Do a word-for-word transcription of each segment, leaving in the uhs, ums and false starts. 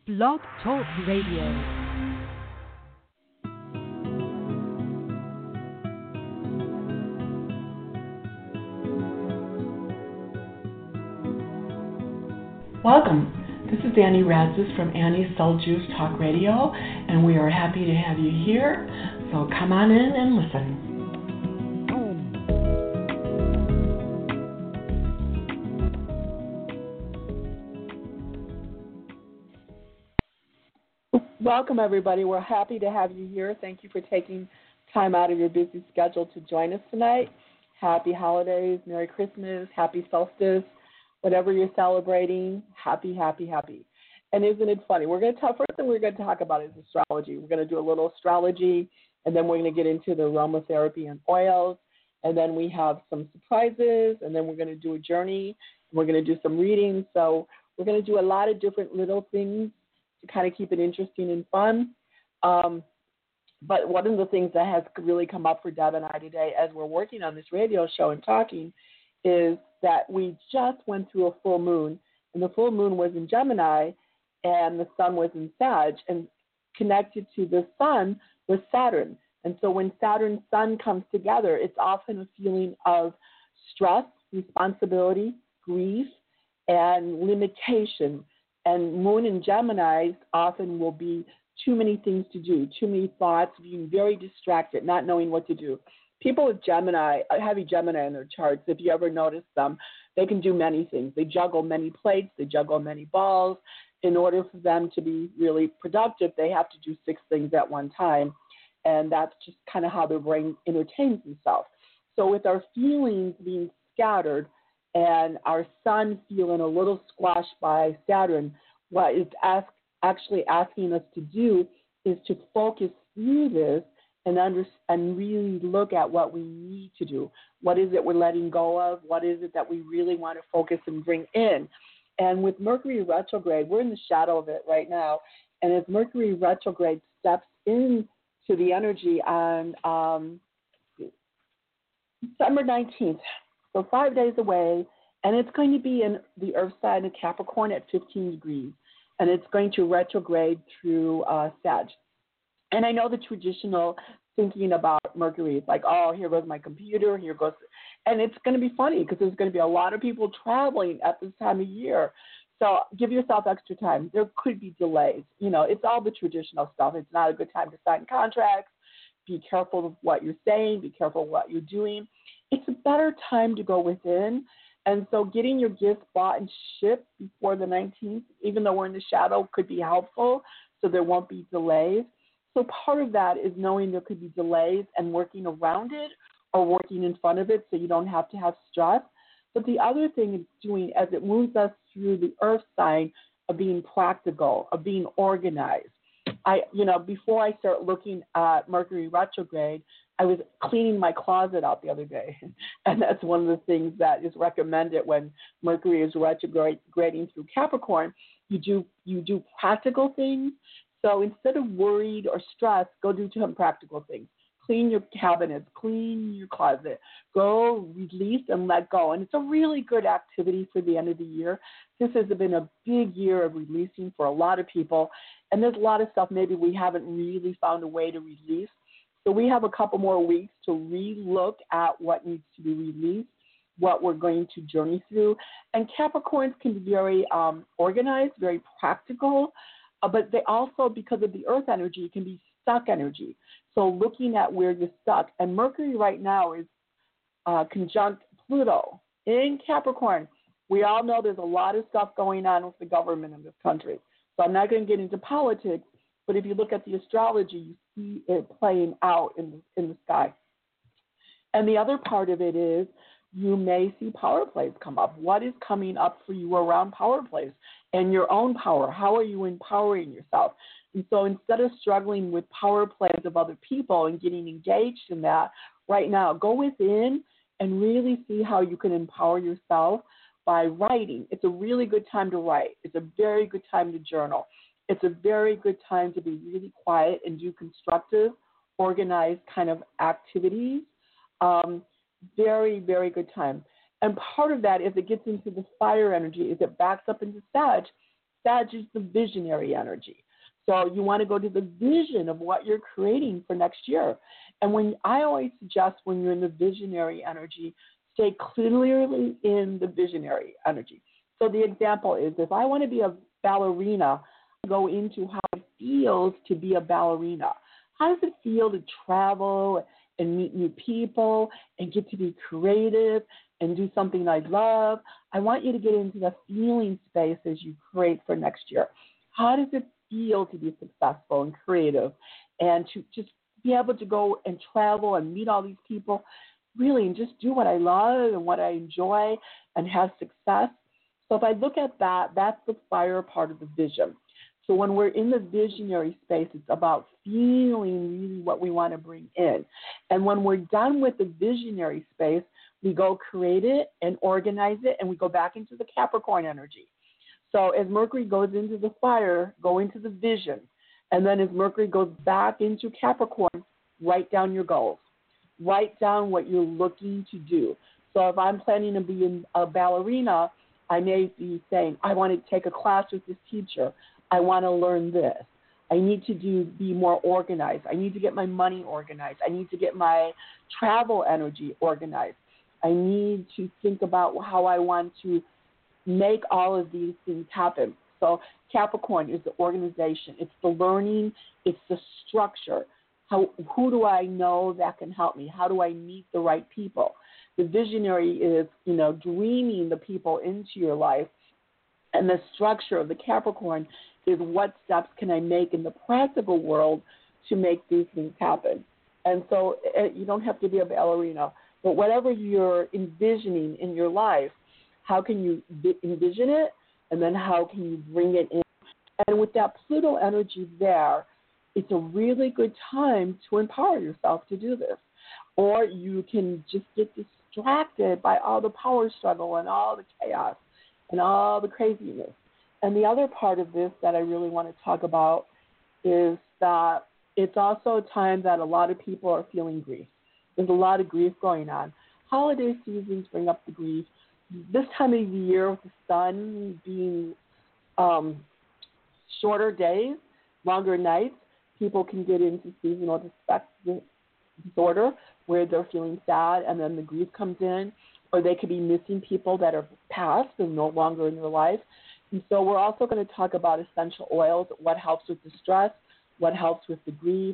Blog Talk Radio. Welcome. This is Annie Radzis from Annie's Soul Juice Talk Radio, and we are happy to have you here. So come on in and listen. Welcome, everybody. We're happy to have you here. Thank you for taking time out of your busy schedule to join us tonight. Happy holidays, Merry Christmas, Happy Solstice. Whatever you're celebrating, happy, happy, happy. And isn't it funny? We're going to talk, first thing we're going to talk about is astrology. We're going to do a little astrology, and then we're going to get into the aromatherapy and oils, and then we have some surprises, and then we're going to do a journey, and we're going to do some readings. So we're going to do a lot of different little things to kind of keep it interesting and fun. Um, but one of the things that has really come up for Deb and I today as we're working on this radio show and talking is that we just went through a full moon, and the full moon was in Gemini, and the sun was in Sag, and connected to the sun was Saturn. And so when Saturn sun comes together, it's often a feeling of stress, responsibility, grief, and limitation. And moon in Gemini often will be too many things to do, too many thoughts, being very distracted, not knowing what to do. People with Gemini, heavy Gemini in their charts, if you ever notice them, they can do many things. They juggle many plates, they juggle many balls. In order for them to be really productive, they have to do six things at one time. And that's just kind of how their brain entertains itself. So with our feelings being scattered and our sun feeling a little squashed by Saturn, what it's ask, actually asking us to do is to focus through this and under, and really look at what we need to do. What is it we're letting go of? What is it that we really want to focus and bring in? And with Mercury retrograde, we're in the shadow of it right now. And as Mercury retrograde steps into the energy on um, December nineteenth, so five days away, and it's going to be in the Earth sign of Capricorn at fifteen degrees, and it's going to retrograde through uh, Sag. And I know the traditional thinking about Mercury, it's like, oh, here goes my computer, here goes, and it's going to be funny because there's going to be a lot of people traveling at this time of year. So give yourself extra time. There could be delays. You know, it's all the traditional stuff. It's not a good time to sign contracts. Be careful of what you're saying. Be careful of what you're doing. It's a better time to go within. And so getting your gifts bought and shipped before the nineteenth, even though we're in the shadow, could be helpful so there won't be delays. So part of that is knowing there could be delays and working around it or working in front of it so you don't have to have stress. But the other thing it's doing as it moves us through the Earth sign of being practical, of being organized. I, you know, before I start looking at Mercury retrograde, I was cleaning my closet out the other day. And that's one of the things that is recommended when Mercury is retrograding through Capricorn. You do, you do practical things. So instead of worried or stressed, go do some practical things. Clean your cabinets, clean your closet, go release and let go. And it's a really good activity for the end of the year. This has been a big year of releasing for a lot of people. And there's a lot of stuff maybe we haven't really found a way to release. So we have a couple more weeks to re-look at what needs to be released, what we're going to journey through. And Capricorns can be very um, organized, very practical. Uh, but they also, because of the Earth energy, can be stuck energy. So looking at where you're stuck. And Mercury right now is uh, conjunct Pluto in Capricorn. We all know there's a lot of stuff going on with the government in this country. So I'm not going to get into politics, but if you look at the astrology, you see it playing out in the, in the sky. And the other part of it is you may see power plays come up. What is coming up for you around power plays and your own power? How are you empowering yourself? And so instead of struggling with power plays of other people and getting engaged in that, right now, go within and really see how you can empower yourself by writing. It's a really good time to write. It's a very good time to journal. It's a very good time to be really quiet and do constructive, organized kind of activities. Um, very, very good time. And part of that, if it gets into the fire energy, is it backs up into Sag. Sag is the visionary energy. So you want to go to the vision of what you're creating for next year. And when I always suggest when you're in the visionary energy, stay clearly in the visionary energy. So the example is if I want to be a ballerina, go into how it feels to be a ballerina. How does it feel to travel and meet new people and get to be creative and do something I love? I want you to get into the feeling space as you create for next year. How does it feel to be successful and creative and to just be able to go and travel and meet all these people, really, and just do what I love and what I enjoy and have success? So if I look at that, that's the fire part of the vision. So when we're in the visionary space, it's about feeling really what we want to bring in. And when we're done with the visionary space, we go create it and organize it, and we go back into the Capricorn energy. So as Mercury goes into the fire, go into the vision. And then as Mercury goes back into Capricorn, write down your goals. Write down what you're looking to do. So if I'm planning to be a ballerina, I may be saying, I want to take a class with this teacher. I want to learn this. I need to do be more organized. I need to get my money organized. I need to get my travel energy organized. I need to think about how I want to make all of these things happen. So Capricorn is the organization. It's the learning. It's the structure. How, who do I know that can help me? How do I meet the right people? The visionary is, you know, dreaming the people into your life. And the structure of the Capricorn is what steps can I make in the practical world to make these things happen. And so you don't have to be a ballerina, but whatever you're envisioning in your life, how can you envision it, and then how can you bring it in? And with that Pluto energy there, it's a really good time to empower yourself to do this. Or you can just get distracted by all the power struggle and all the chaos and all the craziness. And the other part of this that I really want to talk about is that it's also a time that a lot of people are feeling grief. There's a lot of grief going on. Holiday seasons bring up the grief. This time of the year with the sun being um, shorter days, longer nights, people can get into seasonal disorder where they're feeling sad and then the grief comes in, or they could be missing people that are past and no longer in their life. And so we're also going to talk about essential oils, what helps with the stress, what helps with the grief,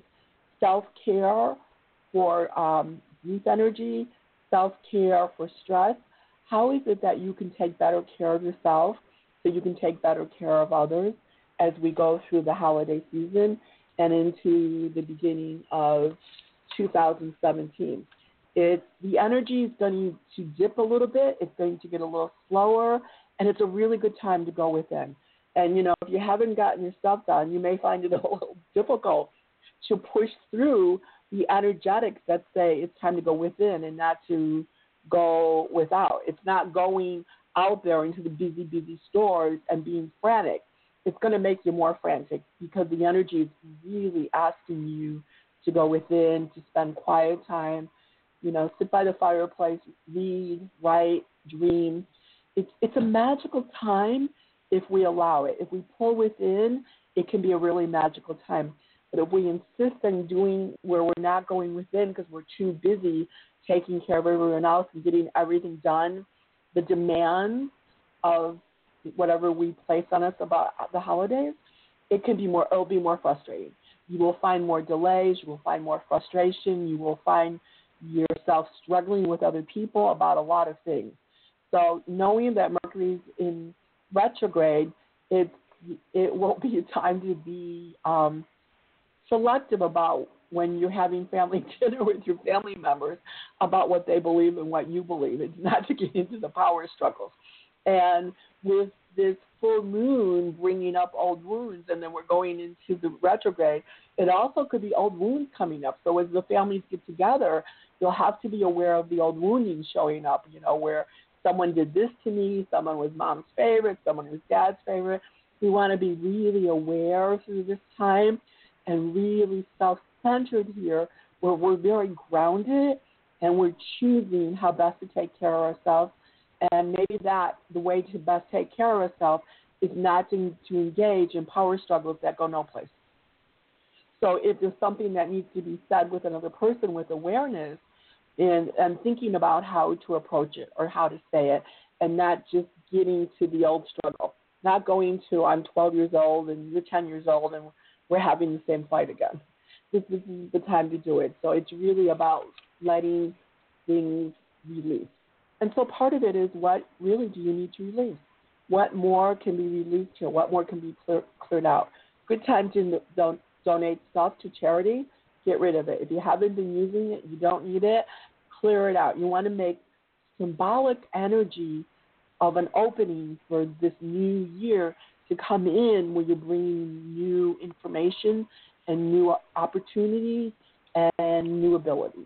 self-care for um, grief energy, self-care for stress. How is it that you can take better care of yourself so you can take better care of others as we go through the holiday season and into the beginning of two thousand seventeen? It's, the energy is going to dip a little bit. It's going to get a little slower, and it's a really good time to go within. And, you know, if you haven't gotten your stuff done, you may find it a little difficult to push through the energetics that say it's time to go within and not to go without. It's not going out there into the busy, busy stores and being frantic. It's going to make you more frantic because the energy is really asking you to go within, to spend quiet time, you know, sit by the fireplace, read, write, dream. It's, it's a magical time if we allow it. If we pull within, it can be a really magical time. But if we insist on doing where we're not going within because we're too busy taking care of everyone else and getting everything done, the demands of whatever we place on us about the holidays, it can be more, it'll be more frustrating. You will find more delays. You will find more frustration. You will find yourself struggling with other people about a lot of things. So knowing that Mercury's in retrograde, it, it won't be a time to be um, selective about when you're having family dinner with your family members about what they believe and what you believe. It's not to get into the power struggles. And with this full moon bringing up old wounds, and then we're going into the retrograde, it also could be old wounds coming up. So as the families get together, you'll have to be aware of the old wounding showing up, you know, where someone did this to me, someone was mom's favorite, someone was dad's favorite. We want to be really aware through this time and really self-centered here, where we're very grounded and we're choosing how best to take care of ourselves. And maybe that the way to best take care of ourselves is not to, to engage in power struggles that go no place. So if there's something that needs to be said with another person with awareness and, and thinking about how to approach it or how to say it, and not just getting to the old struggle, not going to I'm twelve years old and you're ten years old and we're having the same fight again. This, this is the time to do it. So it's really about letting things release. And so part of it is, what really do you need to release? What more can be released here? What more can be clear, cleared out? Good time to don- donate stuff to charity. Get rid of it. If you haven't been using it, you don't need it, clear it out. You want to make symbolic energy of an opening for this new year to come in where you're bringing new information and new opportunities and new abilities.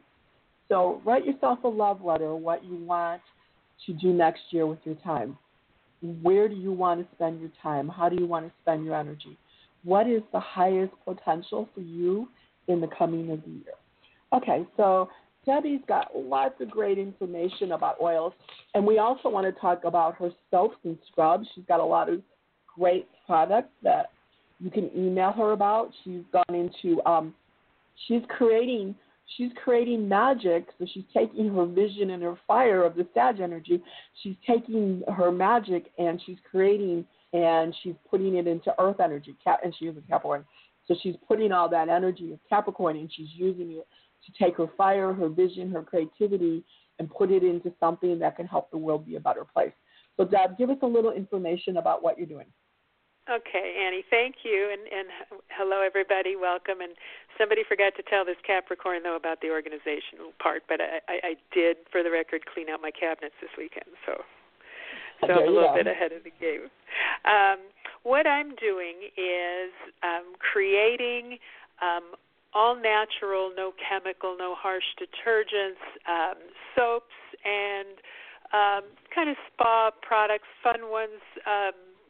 So write yourself a love letter, what you want to do next year with your time. Where do you want to spend your time? How do you want to spend your energy? What is the highest potential for you in the coming of the year? Okay, so Debbie's got lots of great information about oils, and we also want to talk about her soaps and scrubs. She's got a lot of great products that you can email her about. She's gone into, um, she's creating She's creating magic, so she's taking her vision and her fire of the Sag energy. She's taking her magic and she's creating, and she's putting it into Earth energy, and she is a Capricorn. So she's putting all that energy of Capricorn, and she's using it to take her fire, her vision, her creativity, and put it into something that can help the world be a better place. So, Deb, give us a little information about what you're doing. Okay, Annie, thank you, and, and hello, everybody. Welcome. And somebody forgot to tell this Capricorn, though, about the organizational part, but I, I, I did, for the record, clean out my cabinets this weekend, so, so I'm a little bit ahead of the game. Um, what I'm doing is um, creating um, all-natural, no chemical, no harsh detergents, um, soaps, and um, kind of spa products, fun ones, um,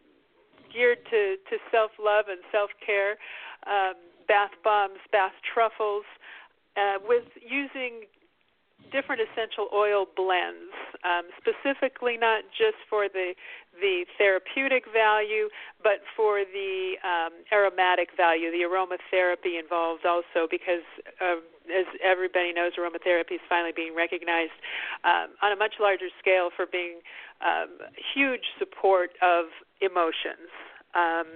geared to, to self-love and self-care, um, bath bombs, bath truffles, uh, with using different essential oil blends, um, specifically not just for the the therapeutic value, but for the um, aromatic value. The aromatherapy involved also, because uh, as everybody knows, aromatherapy is finally being recognized um, on a much larger scale for being um, huge support of emotions. Um,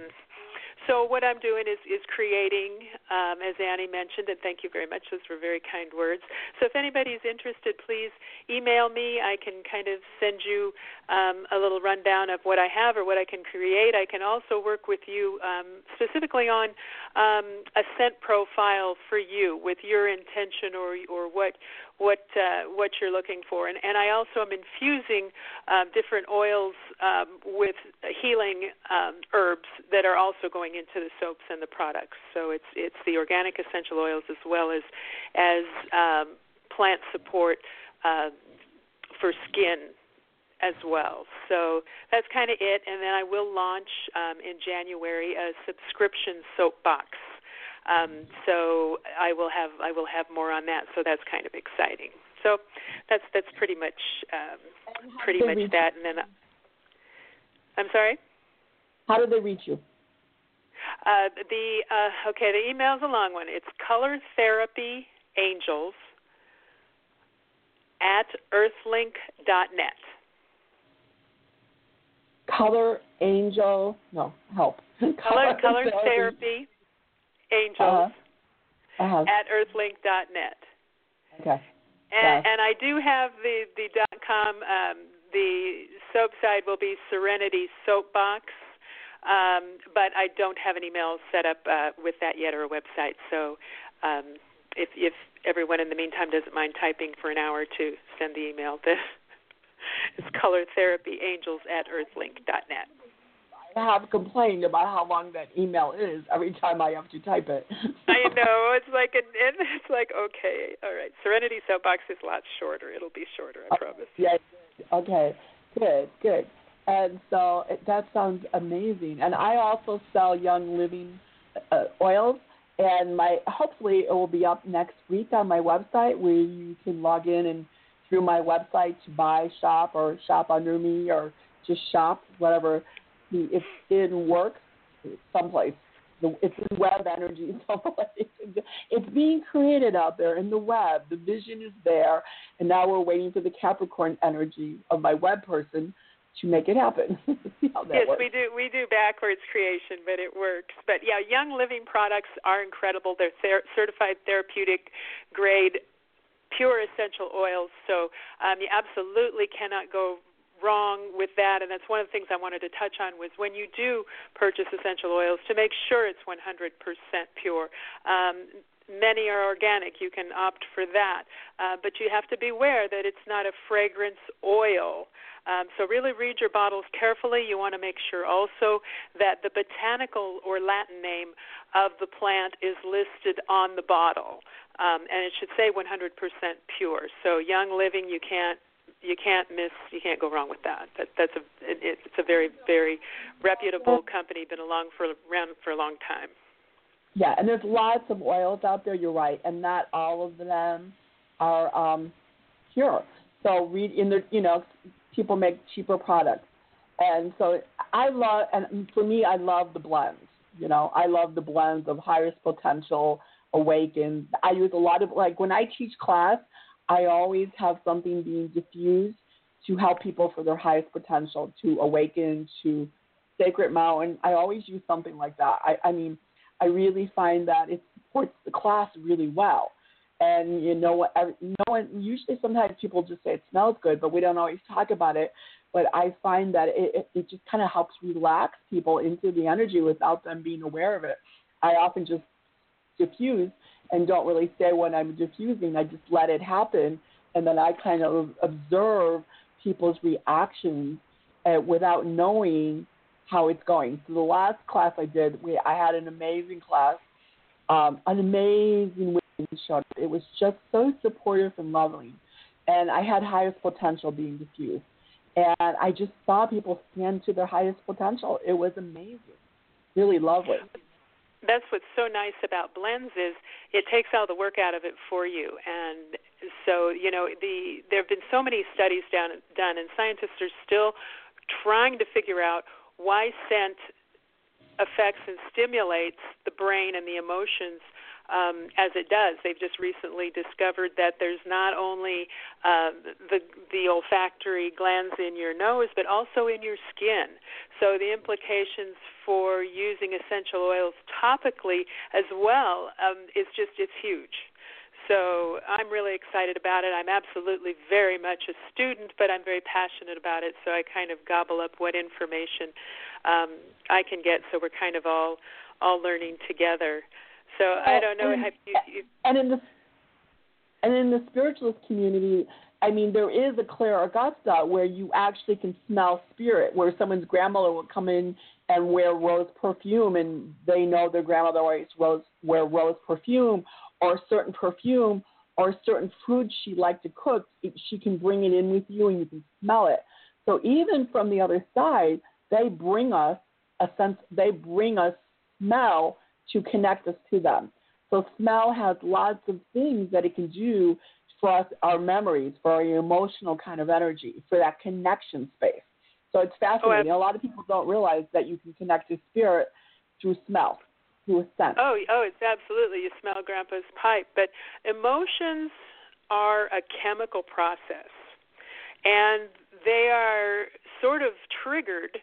so what I'm doing is, is creating, um, as Annie mentioned, and thank you very much. Those were very kind words. So if anybody is interested, please email me. I can kind of send you um, a little rundown of what I have or what I can create. I can also work with you um, specifically on um, a scent profile for you with your intention or or what what uh, what you're looking for. And, and I also am infusing um, different oils um, with healing um, herbs that are also going into the soaps and the products. So it's it's the organic essential oils as well as as um, plant support uh, for skin as well. So that's kind of it. And then I will launch um, in January a subscription soap box. Um, so I will have I will have more on that. So that's kind of exciting. So that's that's pretty much um, pretty much that. And then I'm sorry. How do they reach you? Uh, the uh, okay, the email's a long one. It's Color Therapy Angels at earthlink dot net. Color Angel, no, help. Color, color Therapy Angels uh-huh. Uh-huh. at earthlink dot net. Okay. And, yeah. and I do have the, the .com, um, the soap side will be Serenity Soapbox, um, but I don't have an email set up uh, with that yet or a website. So um, if, if everyone in the meantime doesn't mind typing for an hour to send the email, the, it's Color Therapy Angels at earthlink dot net. I have complained about how long that email is every time I have to type it. I know. It's like, an, it's like, okay, all right. Serenity Soapbox is a lot shorter. It'll be shorter, I promise. Yeah. Okay. Good, good. And so it, that sounds amazing. And I also sell Young Living uh, oils, and my hopefully it will be up next week on my website where you can log in and through my website to buy, shop, or shop under me, or just shop, whatever. it's in work someplace. It's in web energy someplace. It's being created out there in the web. The vision is there, and now we're waiting for the Capricorn energy of my web person to make it happen. See how that yes, works. we do. We do backwards creation, but it works. But yeah, Young Living products are incredible. They're ther- certified therapeutic grade, pure essential oils. So um, you absolutely cannot go wrong with that, and that's one of the things I wanted to touch on was when you do purchase essential oils to make sure it's one hundred percent pure. Um, many are organic. You can opt for that, uh, but you have to beware that it's not a fragrance oil. Um, so really read your bottles carefully. You want to make sure also that the botanical or Latin name of the plant is listed on the bottle, um, and it should say one hundred percent pure. So Young Living, you can't You can't miss. You can't go wrong with that. that that's a. It, it's a very, very reputable company. Been along for around for a long time. Yeah, and there's lots of oils out there. You're right, and not all of them are um, pure. So read in the. You know, people make cheaper products, and so I love. And for me, I love the blends. You know, I love the blends of highest potential, awakened. I use a lot of like when I teach class. I always have something being diffused to help people for their highest potential, to awaken, to Sacred Mountain. I always use something like that. I, I mean, I really find that it supports the class really well. And, you know, no one, usually sometimes people just say it smells good, but we don't always talk about it. But I find that it, it, it just kind of helps relax people into the energy without them being aware of it. I often just diffuse and don't really say when I'm diffusing. I just let it happen, and then I kind of observe people's reactions uh, without knowing how it's going. So the last class I did, we, I had an amazing class, um, an amazing women showed up. It was just so supportive and loving, and I had highest potential being diffused. And I just saw people stand to their highest potential. It was amazing, really lovely. That's what's so nice about blends is it takes all the work out of it for you. And so, you know, the there have been so many studies done, done, and scientists are still trying to figure out why scent affects and stimulates the brain and the emotions um, as it does. They've just recently discovered that there's not only uh, the the olfactory glands in your nose, but also in your skin. So the implications for using essential oils topically as well um, is just, it's huge. So I'm really excited about it. I'm absolutely very much a student, but I'm very passionate about it, so I kind of gobble up what information um, I can get, so we're kind of all all learning together. So I don't know. And, have you, you, and in the and in the spiritualist community, I mean, there is a Claire Augusta where you actually can smell spirit, where someone's grandmother will come in and wear rose perfume, and they know their grandmother always rose, wear rose perfume, or certain perfume, or certain food she liked to cook. She can bring it in with you, and you can smell it. So even from the other side, they bring us a sense. They bring us smell to connect us to them. So smell has lots of things that it can do for us, our memories, for our emotional kind of energy, for that connection space. So it's fascinating. Oh, a lot of people don't realize that you can connect to spirit through smell, through a scent. Oh, oh, it's absolutely. You smell Grandpa's pipe. But emotions are a chemical process, and they are sort of triggered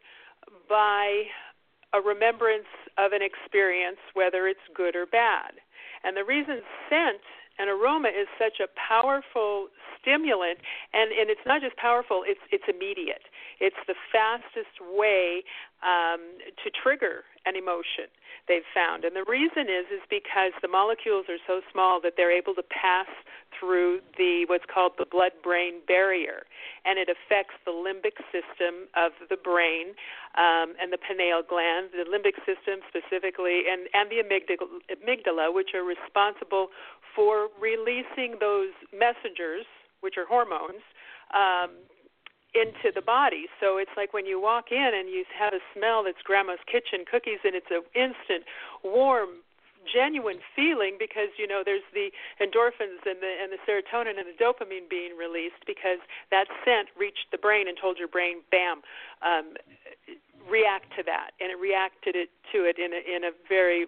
by a remembrance of an experience, whether it's good or bad. And the reason scent and aroma is such a powerful stimulant, and, and it's not just powerful, it's it's immediate. It's the fastest way um, to trigger an emotion, they've found. And the reason is is because the molecules are so small that they're able to pass through the what's called the blood-brain barrier, and it affects the limbic system of the brain um, and the pineal gland, the limbic system specifically, and, and the amygdala, amygdala, which are responsible for releasing those messengers, which are hormones, um, into the body. So it's like when you walk in and you have a smell that's Grandma's kitchen cookies, and it's an instant, warm, genuine feeling because, you know, there's the endorphins and the and the serotonin and the dopamine being released because that scent reached the brain and told your brain, bam, um, react to that, and it reacted it to it in a, in a very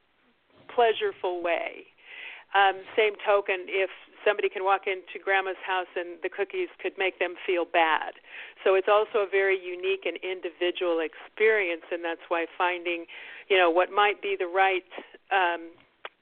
pleasureful way. Um, same token, if somebody can walk into Grandma's house and the cookies could make them feel bad. So it's also a very unique and individual experience, and that's why finding, you know, what might be the right um,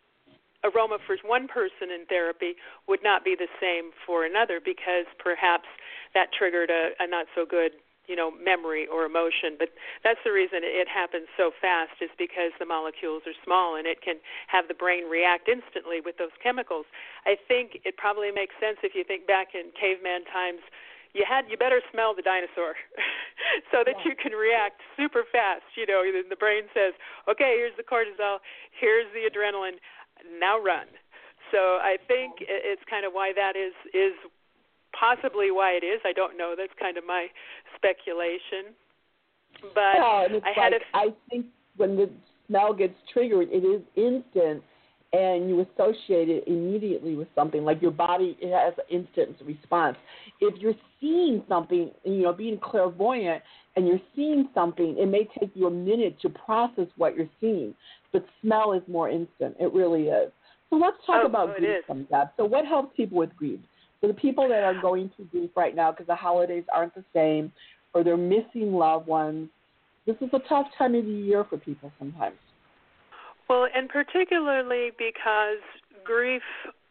aroma for one person in therapy would not be the same for another, because perhaps that triggered a, a not so good, you know, memory or emotion. But that's the reason it happens so fast, is because the molecules are small and it can have the brain react instantly with those chemicals. I think it probably makes sense if you think back in caveman times, you had you better smell the dinosaur so that you can react super fast. You know, the brain says, okay, here's the cortisol, here's the adrenaline, now run. So I think it's kind of why that is is possibly why it is. I don't know. That's kind of my speculation. But yeah, and it's I had like, a I think when the smell gets triggered, it is instant, and you associate it immediately with something. Like your body, it has an instant response. If you're seeing something, you know, being clairvoyant, and you're seeing something, it may take you a minute to process what you're seeing. But smell is more instant. It really is. So let's talk oh, about oh, grief some Deb. So what helps people with grief? So the people that are going through grief right now because the holidays aren't the same, or they're missing loved ones, this is a tough time of the year for people sometimes. Well, and particularly because grief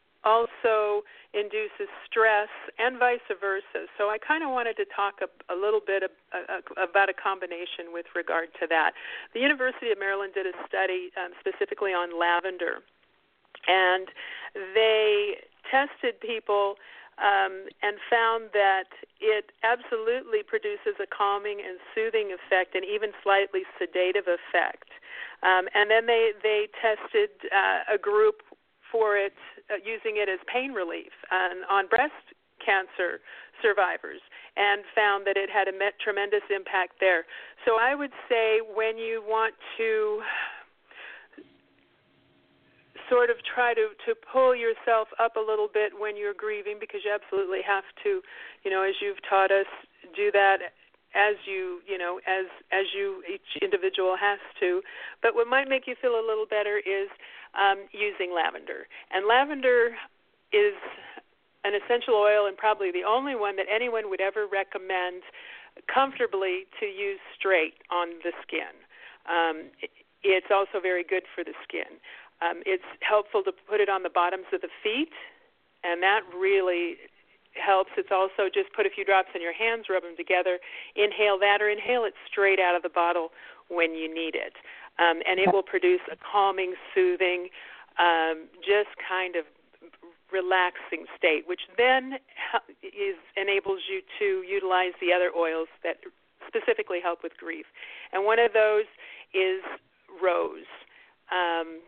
also induces stress and vice versa. So I kind of wanted to talk a, a little bit of, uh, about a combination with regard to that. The University of Maryland did a study um, specifically on lavender, and they tested people Um, and found that it absolutely produces a calming and soothing effect, and even slightly sedative effect. Um, and then they they tested uh, a group for it, uh, using it as pain relief on, on breast cancer survivors, and found that it had a met, tremendous impact there. So I would say when you want to sort of try to, to pull yourself up a little bit when you're grieving, because you absolutely have to, you know, as you've taught us, do that as you, you know, as as you, each individual has to. But what might make you feel a little better is um, using lavender. And lavender is an essential oil, and probably the only one that anyone would ever recommend comfortably to use straight on the skin. Um, it's also very good for the skin. Um, it's helpful to put it on the bottoms of the feet, and that really helps. It's also just put a few drops in your hands, rub them together, inhale that, or inhale it straight out of the bottle when you need it. Um, and it will produce a calming, soothing, um, just kind of relaxing state, which then is enables you to utilize the other oils that specifically help with grief. And one of those is rose. Um,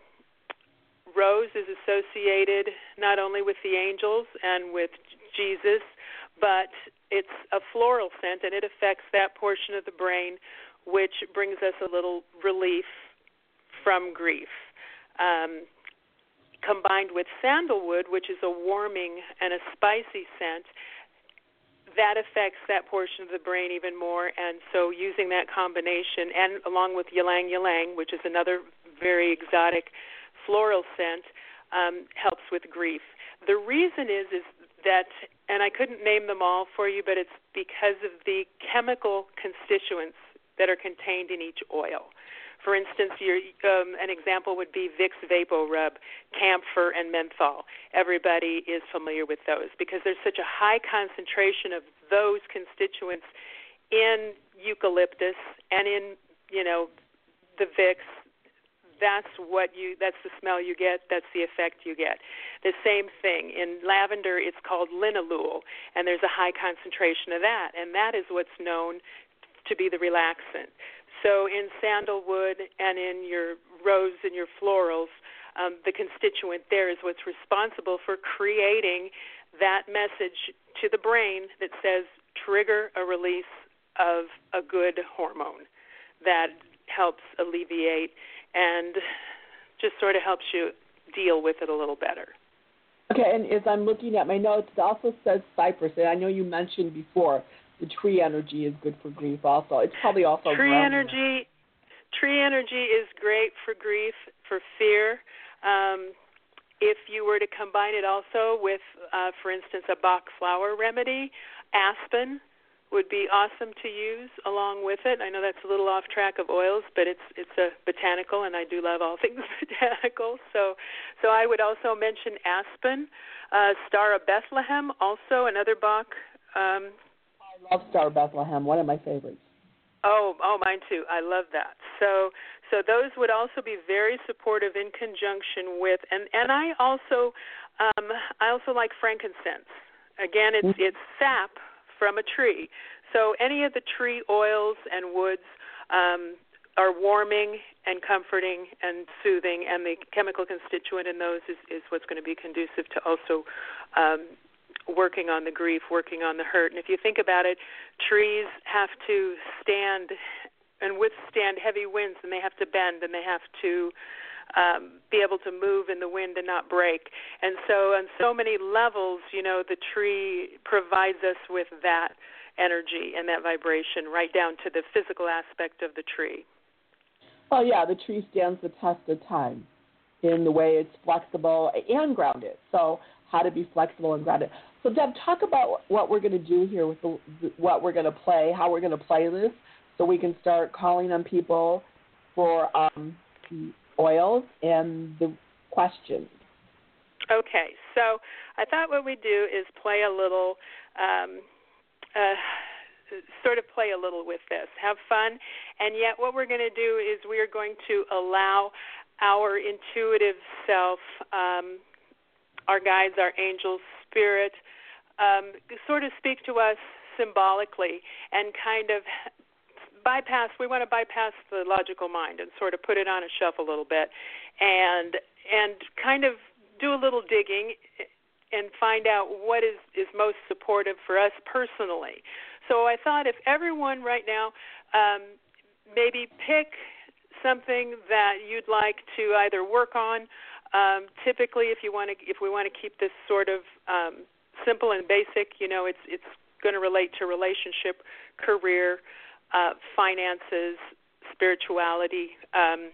Rose is associated not only with the angels and with Jesus, but it's a floral scent, and it affects that portion of the brain which brings us a little relief from grief. Um, combined with sandalwood, which is a warming and a spicy scent, that affects that portion of the brain even more. And so using that combination, and along with ylang ylang, which is another very exotic floral scent, um, helps with grief. The reason is is that, and I couldn't name them all for you, but it's because of the chemical constituents that are contained in each oil. For instance, your, um, an example would be Vicks VapoRub, camphor, and menthol. Everybody is familiar with those because there's such a high concentration of those constituents in eucalyptus and in, you know, the Vicks. That's what you. That's the smell you get. That's the effect you get. The same thing in lavender. It's called linalool, and there's a high concentration of that, and that is what's known to be the relaxant. So in sandalwood and in your rose and your florals, um, the constituent there is what's responsible for creating that message to the brain that says trigger a release of a good hormone that helps alleviate and just sort of helps you deal with it a little better. Okay, and as I'm looking at my notes, it also says cypress, and I know you mentioned before the tree energy is good for grief also. It's probably also tree grounding. energy. Tree energy is great for grief, for fear. Um, if you were to combine it also with, uh, for instance, a Bach flower remedy, aspen would be awesome to use along with it. I know that's a little off track of oils, but it's it's a botanical, and I do love all things botanical. So, so I would also mention aspen, uh, Star of Bethlehem, also another Bach. Um, I love Star of Bethlehem, one of my favorites. Oh, oh, mine too. I love that. So, so those would also be very supportive in conjunction with, and and I also, um, I also like frankincense. Again, it's it's sap from a tree. So any of the tree oils and woods um, are warming and comforting and soothing, and the chemical constituent in those is, is what's going to be conducive to also um, working on the grief, working on the hurt. And if you think about it, trees have to stand and withstand heavy winds, and they have to bend, and they have to Um, be able to move in the wind and not break. And so on so many levels, you know, the tree provides us with that energy and that vibration right down to the physical aspect of the tree. Oh, yeah, the tree stands the test of time in the way it's flexible and grounded. So how to be flexible and grounded. So, Deb, talk about what we're going to do here with the, what we're going to play, how we're going to play this, so we can start calling on people for um, oils and the questions. Okay, so I thought what we'd do is play a little, um, uh, sort of play a little with this, have fun, and yet what we're going to do is we are going to allow our intuitive self, um, our guides, our angels, spirit, um, sort of speak to us symbolically and kind of bypass, we want to bypass the logical mind and sort of put it on a shelf a little bit and and kind of do a little digging and find out what is, is most supportive for us personally. So I thought if everyone right now um, maybe pick something that you'd like to either work on. Um, typically, if you want to, if we want to keep this sort of um, simple and basic, you know, it's it's going to relate to relationship, career, Uh, finances, spirituality, um,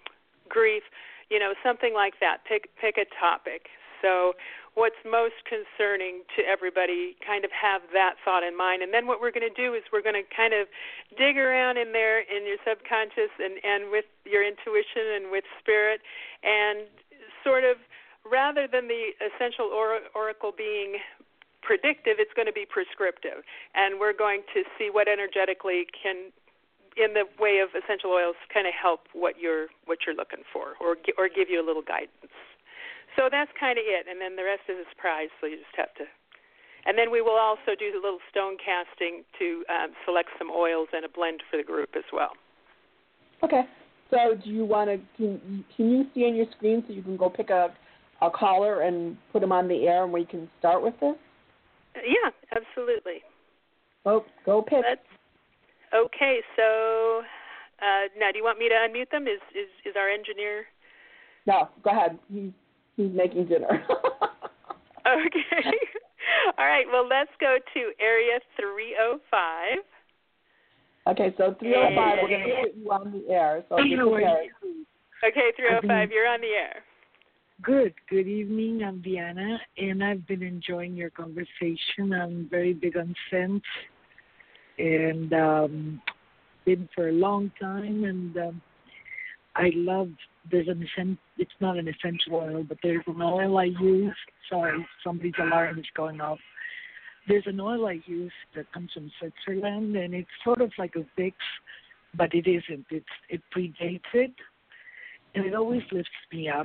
grief, you know, something like that. Pick pick a topic. So what's most concerning to everybody, kind of have that thought in mind. And then what we're going to do is we're going to kind of dig around in there in your subconscious and, and with your intuition and with spirit, and sort of, rather than the essential or- oracle being predictive, it's going to be prescriptive, and we're going to see what energetically can, in the way of essential oils, kind of help what you're what you're looking for, or or give you a little guidance. So that's kind of it, and then the rest is a surprise. So you just have to, and then we will also do the little stone casting to um, select some oils and a blend for the group as well. Okay. So do you want to? Can, can you see on your screen so you can go pick a a caller and put them on the air, and we can start with this? Yeah, absolutely. Oh, go pick. Let's, okay, so uh, now do you want me to unmute them? Is is, is our engineer? No, go ahead. He's, he's making dinner. Okay. All right, well, let's go to area three oh five. Okay, so three oh five, and we're going to put you on the air. So get prepared. Okay, three oh five, you're on the air. Good. Good evening. I'm Deanna, and I've been enjoying your conversation. I'm very big on scents, and um, been for a long time. And um, I love. There's an essential. It's not an essential oil, but there's an oil I use. Sorry, somebody's alarm is going off. There's an oil I use that comes from Switzerland, and it's sort of like a Vicks, but it isn't. It's it predates it, and it always lifts me up.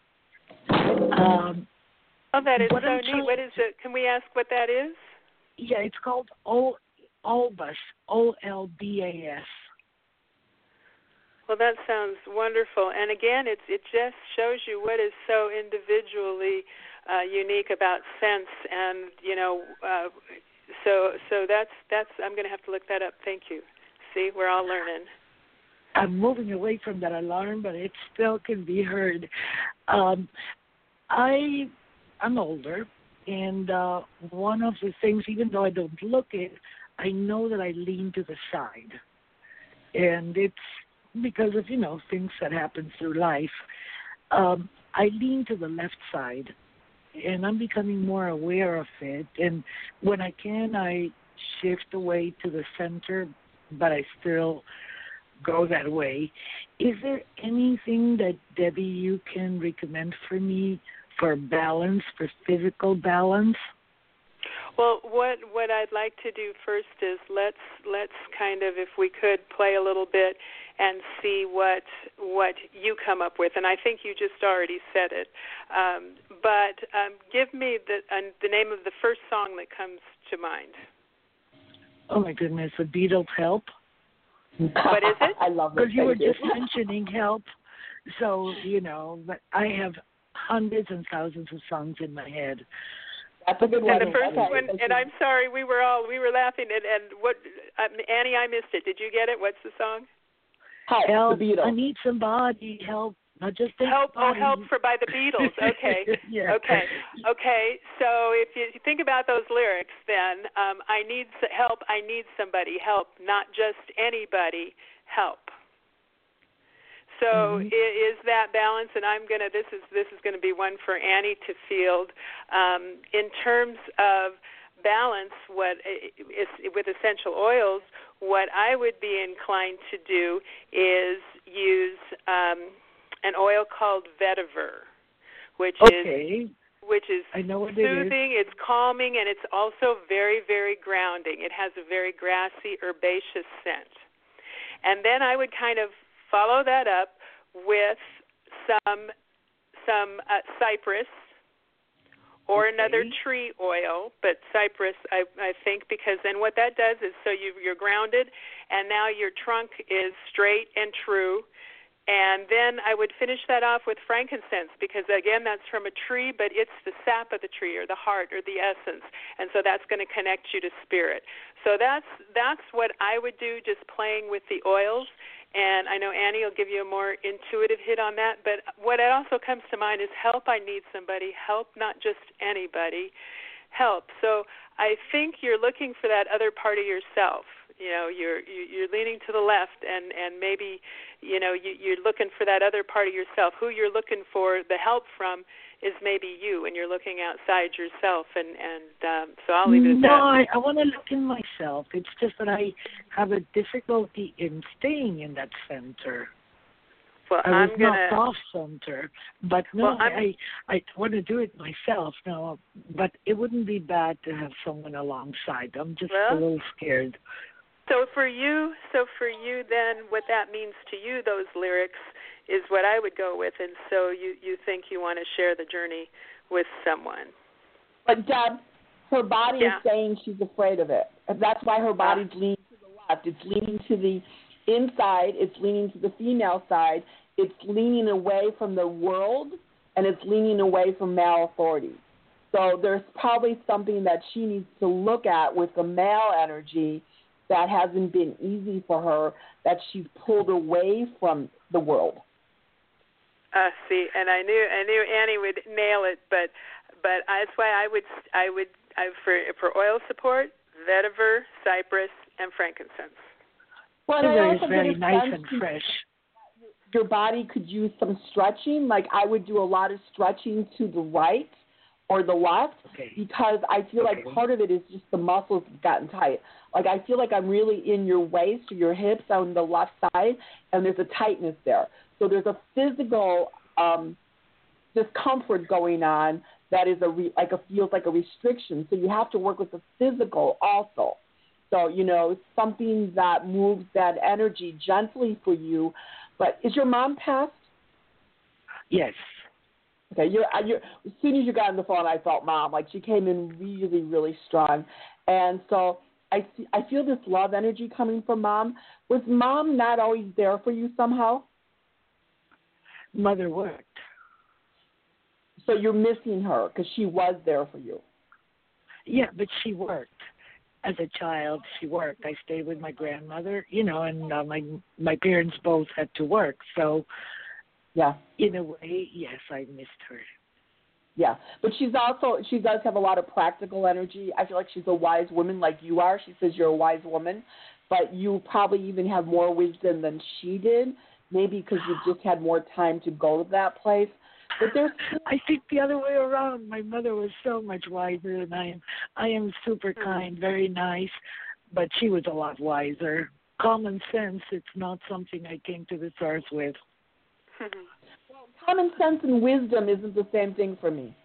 Um, oh, that is so I'm neat. What is it? Can we ask what that is? Yeah, it's called O Olbas, O L B A S. Well, that sounds wonderful. And again, it's it just shows you what is so individually uh, unique about scents. And you know, uh, so so that's that's. I'm going to have to look that up. Thank you. See, we're all learning. I'm moving away from that alarm, but it still can be heard. Um, I, I'm older, and uh, one of the things, even though I don't look it, I know that I lean to the side. And it's because of, you know, things that happen through life. Um, I lean to the left side, and I'm becoming more aware of it. And when I can, I shift away to the center, but I still go that way. Is there anything that, Debbie, you can recommend for me for balance, for physical balance? Well, what what I'd like to do first is let's let's kind of, if we could, play a little bit and see what what you come up with. And I think you just already said it. Um, but um, give me the uh, the name of the first song that comes to mind. Oh my goodness, the Beatles' Help. What is it? I love it. Because you were just mentioning Help. So, you know, but I have hundreds and thousands of songs in my head. That's a good one. And the first okay. one, and I'm sorry, we were all, we were laughing, and, and what, um, Annie, I missed it. Did you get it? What's the song? Help, help the Beatles. I need somebody, help. Not just Help, anybody. oh, Help for by the Beatles. Okay. yeah. Okay. Okay. So if you think about those lyrics, then um, I need help, I need somebody, help, not just anybody, help. So mm-hmm. is that balance? And I'm gonna. This is this is going to be one for Annie to field. Um, in terms of balance, what is with essential oils, what I would be inclined to do is use um, an oil called vetiver, which okay. is which is I know what soothing. It is. It's calming, and it's also very very grounding. It has a very grassy, herbaceous scent. And then I would kind of follow that up with some some uh, cypress or okay. another tree oil, but cypress, I, I think, because then what that does is so you, you're grounded, and now your trunk is straight and true. And then I would finish that off with frankincense because, again, that's from a tree, but it's the sap of the tree or the heart or the essence, and so that's going to connect you to spirit. So that's that's what I would do, just playing with the oils. And I know Annie will give you a more intuitive hit on that, but what also comes to mind is help, I need somebody, help, not just anybody, help. So I think you're looking for that other part of yourself. You know, you're you're leaning to the left, and, and maybe, you know, you, you're looking for that other part of yourself. Who you're looking for the help from is maybe you, and you're looking outside yourself. And, and um, so I'll leave it at no, that. No, I, I want to look in myself. It's just that I have a difficulty in staying in that center. Well, I was I'm gonna, knocked off center, but no, well, I I want to do it myself. No, but it wouldn't be bad to have someone alongside. I'm just well, a little scared. So for you, so for you, then what that means to you, those lyrics, is what I would go with. And so you, you think you want to share the journey with someone. But Deb, her body yeah. is saying she's afraid of it. That's why her body's uh, leaning to the left. It's leaning to the inside. It's leaning to the female side. It's leaning away from the world, and it's leaning away from male authority. So there's probably something that she needs to look at with the male energy that hasn't been easy for her, that she's pulled away from the world. Uh, see, and I knew I knew Annie would nail it, but but that's why I would I would I, for for oil support, vetiver, cypress, and frankincense. Well, it is very nice and fresh. Your body could use some stretching. Like I would do a lot of stretching to the right or the left, okay. because I feel okay. like part of it is just the muscles have gotten tight. Like I feel like I'm really in your waist or your hips on the left side, and there's a tightness there. So there's a physical um, discomfort going on that is a re- like a feels like a restriction. So you have to work with the physical also. So you know something that moves that energy gently for you. But is your mom passed? Yes. Okay, you're, you're, as soon as you got on the phone, I felt mom. Like she came in really, really strong. And so I, I feel this love energy coming from mom. Was mom not always there for you somehow? Mother worked. So you're missing her because she was there for you. Yeah, but she worked. As a child, she worked. I stayed with my grandmother, you know, and uh, my my parents both had to work. So, yeah, in a way, yes, I missed her. Yeah, but she's also, she does have a lot of practical energy. I feel like she's a wise woman like you are. She says you're a wise woman, but you probably even have more wisdom than she did, maybe because you've just had more time to go to that place. But there's, I think the other way around. My mother was so much wiser than I am. I am super kind, very nice, but she was a lot wiser. Common sense, it's not something I came to this earth with. Well, common sense and wisdom isn't the same thing for me.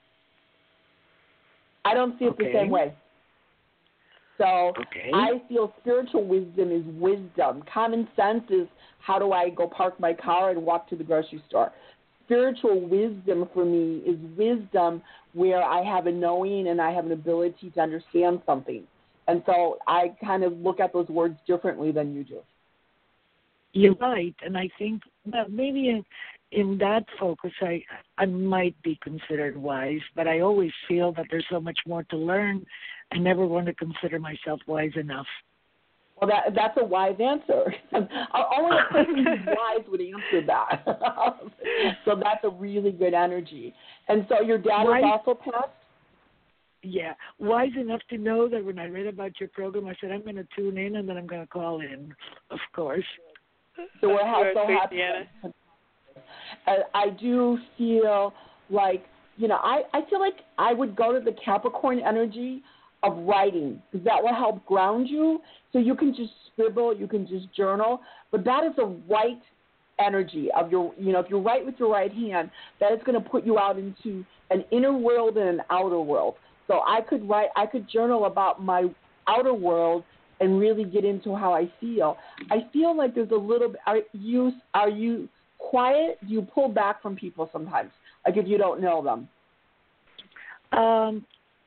I don't see it Okay. the same way. So Okay. I feel spiritual wisdom is wisdom. Common sense is how do I go park my car and walk to the grocery store. Spiritual wisdom for me is wisdom where I have a knowing and I have an ability to understand something. And so I kind of look at those words differently than you do. You're right, and I think that maybe in, in that focus I I might be considered wise, but I always feel that there's so much more to learn. I never want to consider myself wise enough. Well, that that's a wise answer. Only a person who's wise would answer that. So that's a really good energy. And so your dad Wise, is also passed? yeah, wise enough to know that when I read about your program, I said I'm going to tune in and then I'm going to call in, of course. So we're ha- so Sweet, happy. Deanna. Uh, I do feel like, you know, I, I feel like I would go to the Capricorn energy of writing because that will help ground you. So you can just scribble, you can just journal, but that is a right energy of your, you know, if you write with your right hand, that is going to put you out into an inner world and an outer world. So I could write, I could journal about my outer world and really get into how I feel. I feel like there's a little bit, are you, are you quiet? Do you pull back from people sometimes, like if you don't know them? Um,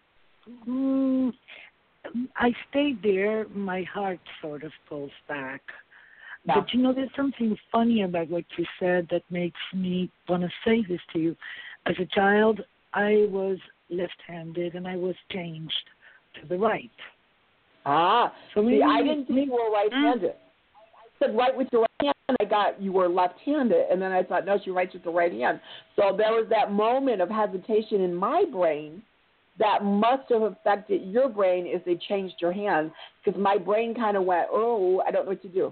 mm, I stay there. My heart sort of pulls back. Yeah. But, you know, there's something funny about what you said that makes me want to say this to you. As a child, I was left-handed, and I was changed to the right. Ah, So see, maybe, I didn't think maybe, you were right-handed. I said right with your right hand, and I got you were left-handed, and then I thought, no, she writes with the right hand. So there was that moment of hesitation in my brain that must have affected your brain as they changed your hand, because my brain kind of went, oh, I don't know what to do.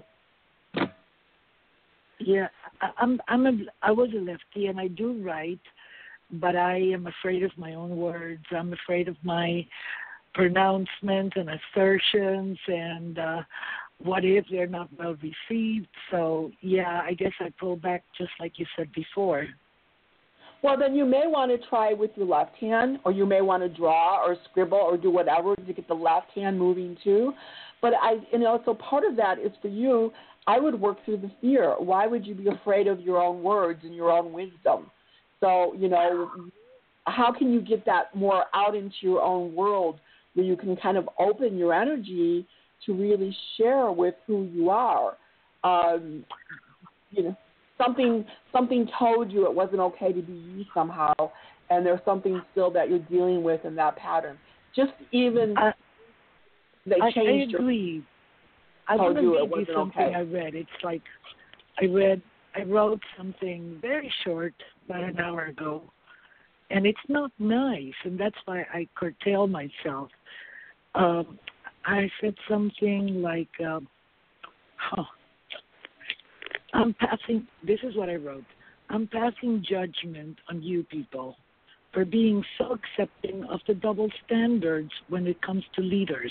Yeah, I, I'm. I'm a. I was a lefty, and I do write, but I am afraid of my own words. I'm afraid of my pronouncements and assertions, and uh, what if they're not well received? So yeah, I guess I pull back, just like you said before. Well, then you may want to try with your left hand, or you may want to draw or scribble or do whatever to get the left hand moving too. But I, you know, so part of that is for you. I would work through the fear. Why would you be afraid of your own words and your own wisdom? So, you know, how can you get that more out into your own world where you can kind of open your energy to really share with who you are? Um, you know, something something told you it wasn't okay to be you somehow, and there's something still that you're dealing with in that pattern. Just even I, they I, changed I agree. your I told want to you it read you wasn't something okay. I read. It's like I read, I wrote something very short about an hour ago, and it's not nice, and that's why I curtail myself. Um, I said something like, um, huh, I'm passing, this is what I wrote, I'm passing judgment on you people for being so accepting of the double standards when it comes to leaders.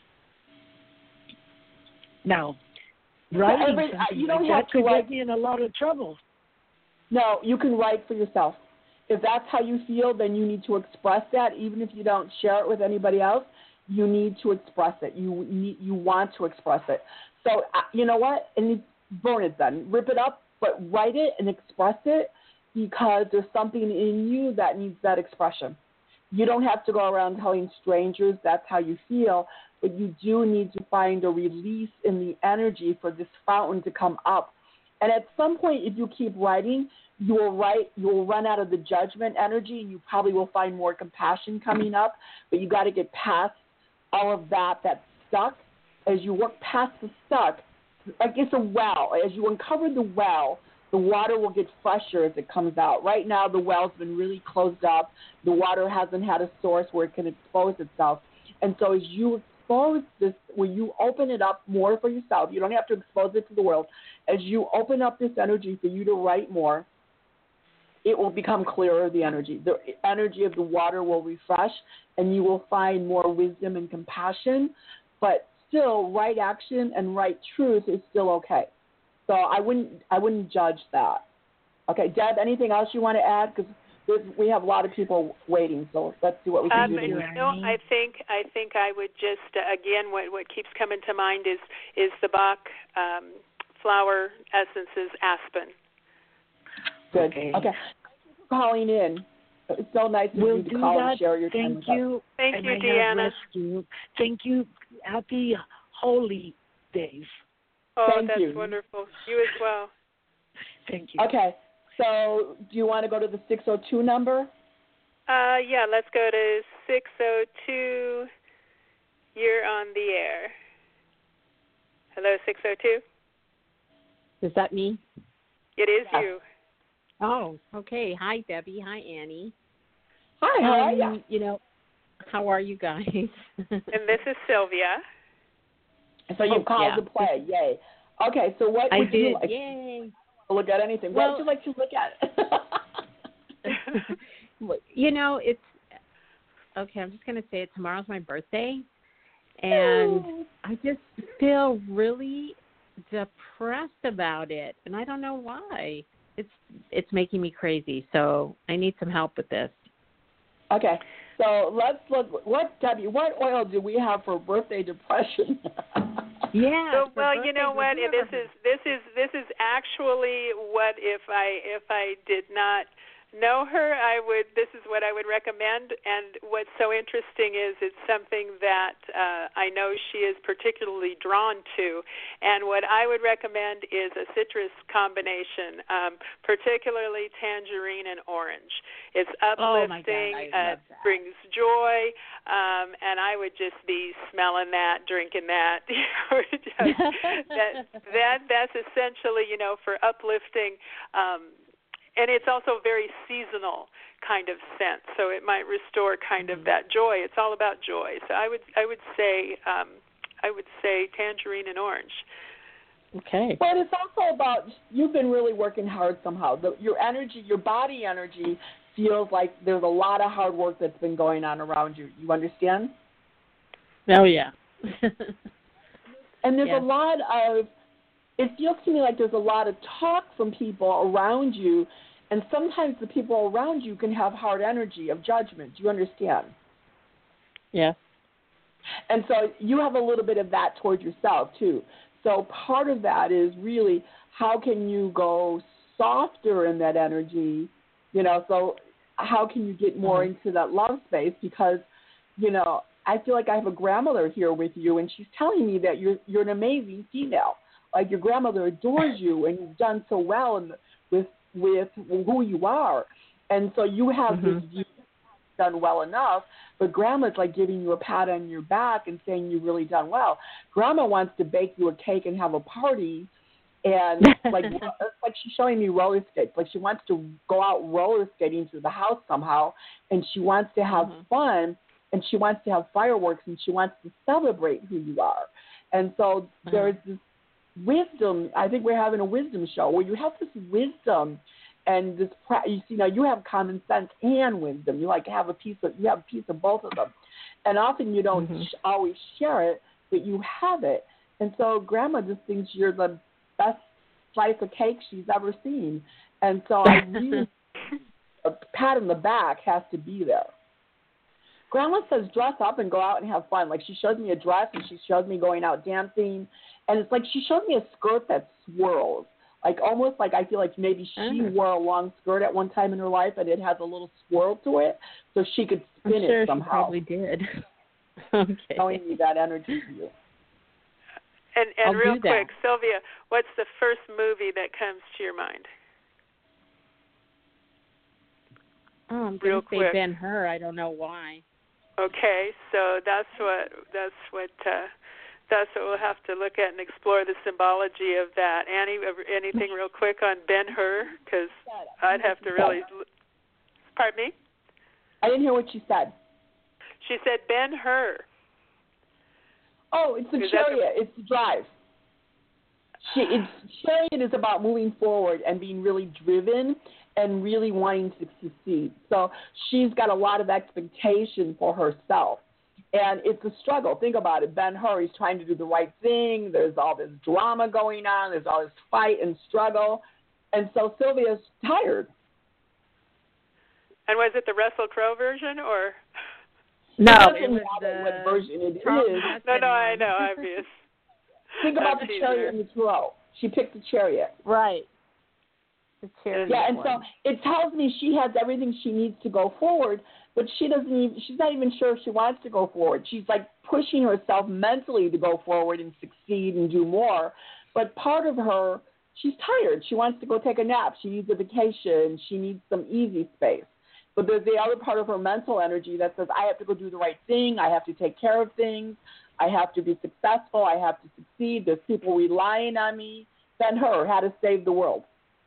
Now, writing Every- something you don't like have that to could write- get me in a lot of trouble. No, you can write for yourself. If that's how you feel, then you need to express that. Even if you don't share it with anybody else, you need to express it. You need, you want to express it. So uh, you know what? And you burn it then. Rip it up, but write it and express it because there's something in you that needs that expression. You don't have to go around telling strangers that's how you feel, but you do need to find a release in the energy for this fountain to come up. And at some point, if you keep writing, you will write, you will run out of the judgment energy, and you probably will find more compassion coming up. But you got to get past all of that that's stuck. As you work past the stuck, like it's a well. As you uncover the well the water will get fresher as it comes out. Right now, the well's been really closed up. The water hasn't had a source where it can expose itself. And so as you expose this, when you open it up more for yourself, you don't have to expose it to the world. As you open up this energy for you to write more, it will become clearer, the energy. The energy of the water will refresh, and you will find more wisdom and compassion. But still, right action and right truth is still okay. So I wouldn't I wouldn't judge that. Okay, Deb, anything else you want to add? Because we have a lot of people waiting, so let's see what we can um, do. To no, I think I think I would just uh, again what what keeps coming to mind is is the Bach um, flower essences aspen. Good. Okay. Okay. Thank you for calling in. It's so nice of We'll you to do call that. and share your time Thank with you. us. Thank and you, I Deanna. You. Thank you. Happy holy days. Oh, Thank that's you. wonderful. You as well. Thank you. Okay. So do you want to go to the six oh two number? Uh, yeah, let's go to six oh two. You're on the air. Hello, six oh two. Is that me? It is Yes. you. Oh, okay. Hi, Debbie. Hi, Annie. Hi, how are um, you? You know, how are you guys? And this is Sylvia. So you Oh, called yeah. to play. Yay. Okay, so what I would did. you like Yay. to look at anything? Well, what would you like to look at? Well, you know, it's okay. I'm just going to say it. Tomorrow's my birthday, and I just feel really depressed about it, and I don't know why. It's it's making me crazy, so I need some help with this. Okay, so let's look. What Debbie? What oil do we have for birthday depression? Yeah. So, for well, you birthday, know what? would you This ever- is this is this is actually what if I if I did not know her, I would. This is what I would recommend. And what's so interesting is it's something that uh, I know she is particularly drawn to. And what I would recommend is a citrus combination, um, particularly tangerine and orange. It's Oh my uplifting, God, I uh, love that. brings joy, um, and I would just be smelling that, drinking that. just, that, that that's essentially, you know, for uplifting. Um, And it's also very seasonal kind of scent, so it might restore kind Mm-hmm. of that joy. It's all about joy. So I would I would say um, I would say tangerine and orange. Okay. But it's also about you've been really working hard somehow. The, your energy, your body energy, feels like there's a lot of hard work that's been going on around you. You understand? Oh yeah. And there's Yeah. a lot of. It feels to me like there's a lot of talk from people around you, and sometimes the people around you can have hard energy of judgment. Do you understand? Yeah. And so you have a little bit of that towards yourself, too. So part of that is really how can you go softer in that energy, you know, so how can you get more Mm-hmm. into that love space? Because, you know, I feel like I have a grandmother here with you, and she's telling me that you're you're an amazing female. Like your grandmother adores you, and you've done so well in, with with who you are, and so you have Mm-hmm. this view done well enough. But Grandma's like giving you a pat on your back and saying you've really done well. Grandma wants to bake you a cake and have a party, and like it's like she's showing me roller skates. Like she wants to go out roller skating through the house somehow, and she wants to have Mm-hmm. fun, and she wants to have fireworks, and she wants to celebrate who you are. And so Mm-hmm. there's this wisdom. I think we're having a wisdom show where you have this wisdom and this. You see, now you have common sense and wisdom. You like have a piece of you have a piece of both of them, and often you don't Mm-hmm. sh- always share it, but you have it. And so Grandma just thinks you're the best slice of cake she's ever seen. And so I really a pat on the back has to be there. Grandma says dress up and go out and have fun. Like she showed me a dress and she showed me going out dancing. And it's like she showed me a skirt that swirls. Like almost like I feel like maybe she Oh. wore a long skirt at one time in her life and it has a little swirl to it so she could I'm spin sure it somehow. she probably did. Okay. Showing me that energy to you. And and I'll real do that. quick, Sylvia, what's the first movie that comes to your mind? Oh, I'm Real going to say quick. Ben-Hur. I don't know why. Okay, so that's what that's what uh, stuff, so we'll have to look at and explore the symbology of that. Annie, anything real quick on Ben-Hur? Because I'd have to really... Pardon me? I didn't hear what she said. She said Ben-Hur. Oh, it's the chariot. A... It's the drive. She, it's, chariot is about moving forward and being really driven and really wanting to succeed. So she's got a lot of expectation for herself. And it's a struggle. Think about it. Ben-Hur, he's trying to do the right thing. There's all this drama going on. There's all this fight and struggle. And so Sylvia's tired. And was it the Russell Crowe version or? No, it, it was the what version it Charles is. No, no, I know. Obvious. Think about the chariot and the crow. She picked the chariot. Right. The chariot. Yeah, and one. so it tells me she has everything she needs to go forward, but she doesn't even, she's not even sure if she wants to go forward. She's like pushing herself mentally to go forward and succeed and do more. But part of her, she's tired. She wants to go take a nap. She needs a vacation. She needs some easy space. But there's the other part of her mental energy that says, I have to go do the right thing. I have to take care of things. I have to be successful. I have to succeed. There's people relying on me. Ben-Hur, how to save the world.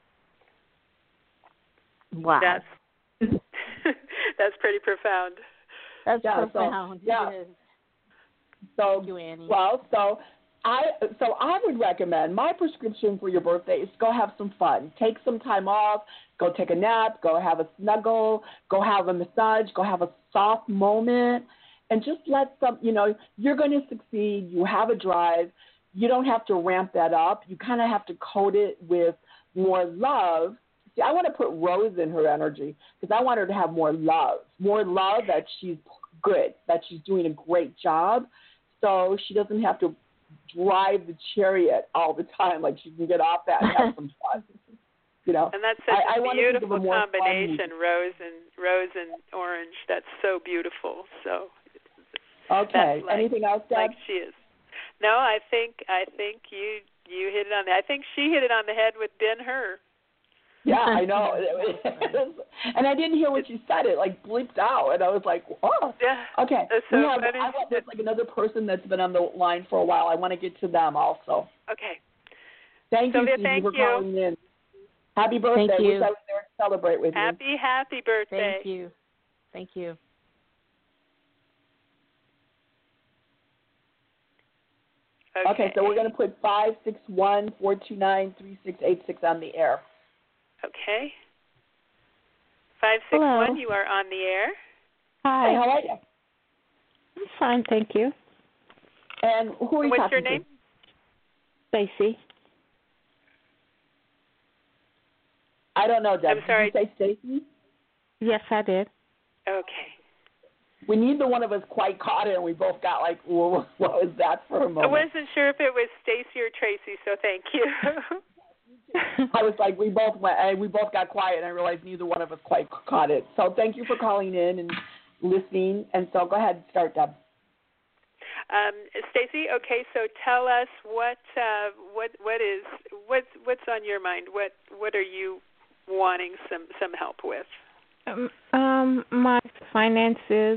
Wow. That's that's pretty profound. That's yeah, profound. So, yeah. It is. So, Thank you, Annie. well, so I so I would recommend my prescription for your birthday is go have some fun. Take some time off. Go take a nap. Go have a snuggle. Go have a massage. Go have a soft moment. And just let some, you know, you're going to succeed. You have a drive. You don't have to ramp that up. You kind of have to coat it with more love. See, I want to put Rose in her energy because I want her to have more love. More love that she's good, that she's doing a great job. So she doesn't have to drive the chariot all the time. Like she can get off that and have some fun. You know, and that's such I, a I beautiful a combination, rose and rose and orange. That's so beautiful. So okay. like, Anything else, Deb? Like she is. No, I think I think you you hit it on the. I think she hit it on the head with Ben-Hur. Yeah, I know. And I didn't hear what you said. It like bleeped out, and I was like, "Oh, yeah." Okay." That's so we have, funny. I have there's like another person that's been on the line for a while. I want to get to them also. Okay. Thank Sylvia, you, Susie, thank for you. calling in. Happy birthday! Thank you. Wish I was there to celebrate with happy, you. Happy, happy birthday! Thank you. Thank you. Okay. Okay, so we're going to put five six one four two nine three six eight six on the air. Okay. Five six Hello. one. You are on the air. Hi. Hey, how are you? I'm fine, thank you. And who are you What's talking your name? to? Stacy. I don't know, Deb. I'm sorry. Did you say Stacy? Yes, I did. Okay. We neither one of us quite caught it, and we both got like, well, what was that for a I moment? wasn't sure if it was Stacy or Tracy, so thank you. I was like, we both went, and we both got quiet, and I realized neither one of us quite caught it. So thank you for calling in and listening. And so go ahead and start, Deb. Um, Stacy, okay, so tell us what uh, what what is what's what's on your mind? What what are you wanting some some help with? Um, um, my finances.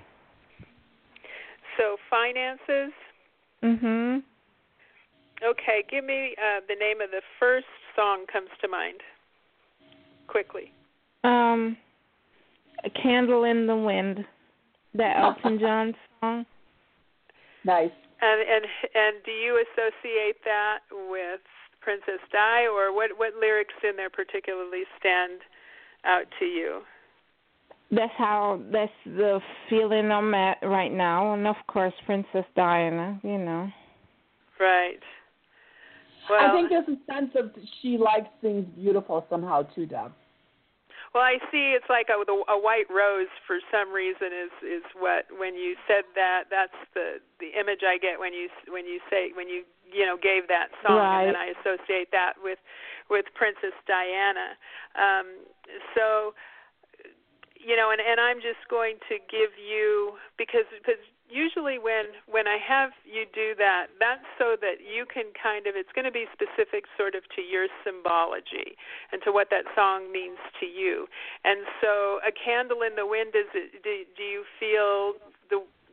So finances. Mhm. Okay, give me uh, the name of the first song comes to mind. Quickly. Um, A Candle in the Wind, that Elton John song. Nice. And and and do you associate that with Princess Di, or what what lyrics in there particularly stand out to you? That's how. That's the feeling I'm at right now, and of course, Princess Diana. You know. Right. Well, I think there's a sense of she likes things beautiful somehow too, Deb. Well, I see. It's like a, a white rose for some reason is is what when you said that. That's the the image I get when you when you say when you you know gave that song, Right. and then I associate that with with Princess Diana. Um, so you know, and, and I'm just going to give you because because. Usually when, when I have you do that, that's so that you can kind of, it's going to be specific sort of to your symbology and to what that song means to you. And so A Candle in the Wind, is it, do, do you feel the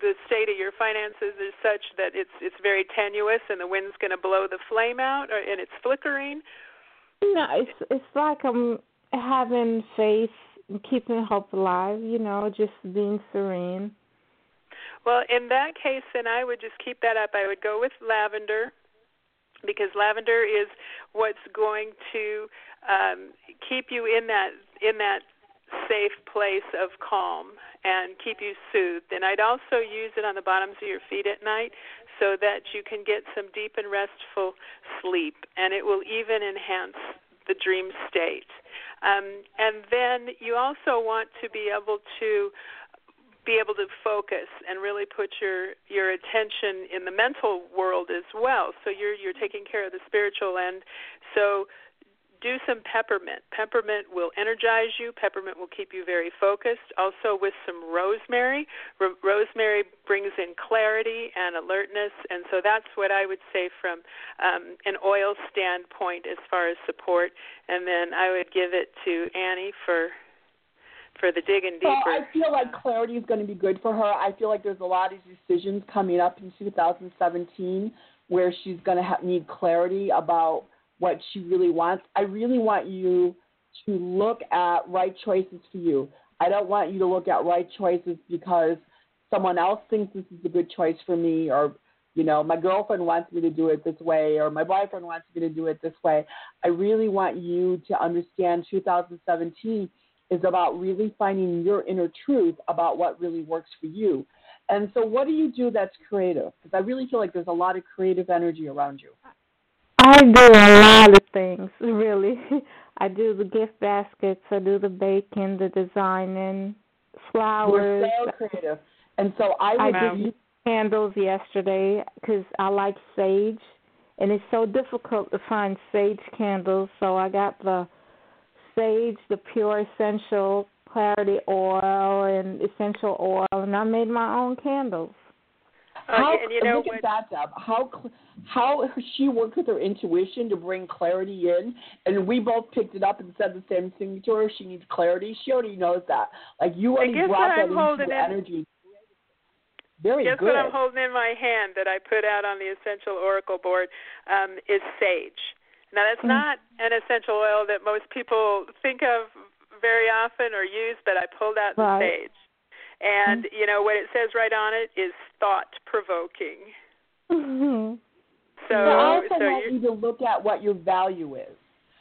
the state of your finances is such that it's it's very tenuous and the wind's going to blow the flame out, or, and it's flickering? No, it's it's like I'm having faith and keeping hope alive. You know, just being serene. Well, in that case, then I would just keep that up. I would go with lavender, because lavender is what's going to um, keep you in that in that safe place of calm and keep you soothed. And I'd also use it on the bottoms of your feet at night so that you can get some deep and restful sleep, and it will even enhance the dream state. Um, and then you also want to be able to be able to focus and really put your, your attention in the mental world as well. So you're you're taking care of the spiritual end. So do some peppermint. Peppermint will energize you. Peppermint will keep you very focused. Also with some rosemary. Ro- rosemary brings in clarity and alertness, and so that's what I would say from um, an oil standpoint as far as support. And then I would give it to Annie for for the digging deeper. Well, I feel like clarity is going to be good for her. I feel like there's a lot of decisions coming up in two thousand seventeen where she's going to ha- need clarity about what she really wants. I really want you to look at right choices for you. I don't want you to look at right choices because someone else thinks this is a good choice for me, or, you know, my girlfriend wants me to do it this way, or my boyfriend wants me to do it this way. I really want you to understand two thousand seventeen is about really finding your inner truth about what really works for you. And so what do you do that's creative? Because I really feel like there's a lot of creative energy around you. I do a lot of things, really. I do the gift baskets, I do the baking, the designing, flowers. You're so creative. And so I would I did candles yesterday because I like sage, and it's so difficult to find sage candles, so I got the sage, the pure essential clarity oil and essential oil, and I made my own candles. How, uh, and you know look what, at that, Deb. How how she worked with her intuition to bring clarity in, and we both picked it up and said the same thing to her. She needs clarity. She already knows that. Like you already brought that into your energy. Very Guess good. what I'm holding in my hand that I put out on the Essential Oracle board um, is sage. Now, that's mm. not an essential oil that most people think of very often or use, but I pulled out the right. sage. And, mm. you know, what it says right on it is thought-provoking. Mm-hmm. So, I also so want you to look at what your value is.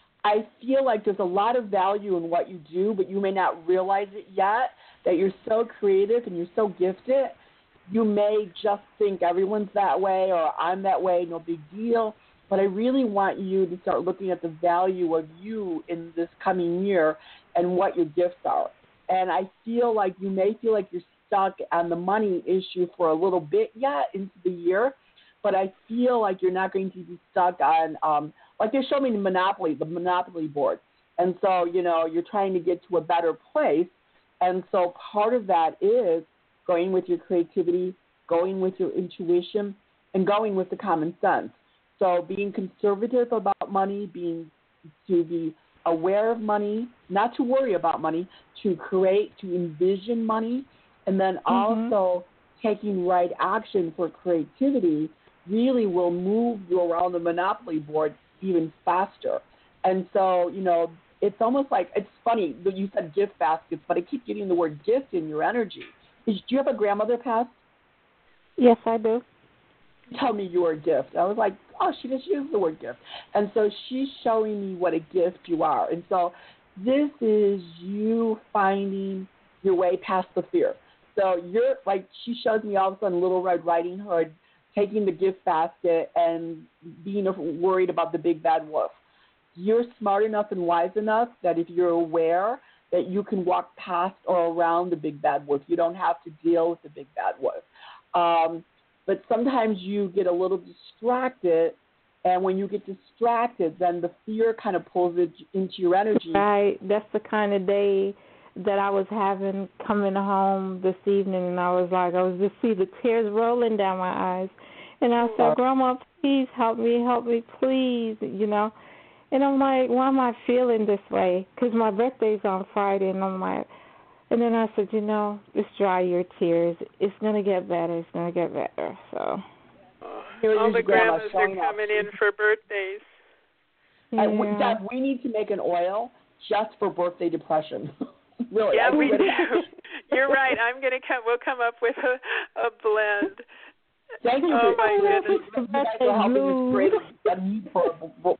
I feel like there's a lot of value in what you do, but you may not realize it yet, that you're so creative and you're so gifted. You may just think everyone's that way or I'm that way, no big deal. But I really want you to start looking at the value of you in this coming year and what your gifts are. And I feel like you may feel like you're stuck on the money issue for a little bit yet into the year, but I feel like you're not going to be stuck on, um, like they showed me the Monopoly, the Monopoly board. And so, you know, you're trying to get to a better place. And so part of that is going with your creativity, going with your intuition, and going with the common sense. So being conservative about money, being to be aware of money, not to worry about money, to create, to envision money, and then mm-hmm. also taking right action for creativity really will move you around the Monopoly board even faster. And so, you know, it's almost like, it's funny that you said gift baskets, but I keep getting the word gift in your energy. Do you have a grandmother pass? Yes, I do. Tell me you were a gift. I was like, oh, she just used the word gift. And so she's showing me what a gift you are. And so this is you finding your way past the fear. So you're like, she shows me all of a sudden Little Red Riding Hood taking the gift basket and being worried about the big bad wolf. You're smart enough and wise enough that if you're aware that you can walk past or around the big bad wolf. You don't have to deal with the big bad wolf. Um, But sometimes you get a little distracted, and when you get distracted, then the fear kind of pulls it into your energy. Right. That's the kind of day that I was having coming home this evening, and I was like, I was just see the tears rolling down my eyes. And I said, Grandma, please help me, help me, please, you know. And I'm like, why am I feeling this way? Because my birthday's on Friday, and I'm like, And then I said, you know, just dry your tears. It's going to get better. It's going to get better. So. Oh, all the grandmas are coming in for birthdays. Yeah. Uh, we, Deb, we need to make an oil just for birthday depression. Really? Yeah, we do. You're right. I'm going to come. We'll come up with a, a blend. Thank you. Oh for, my goodness. You guys are helping us create a need for.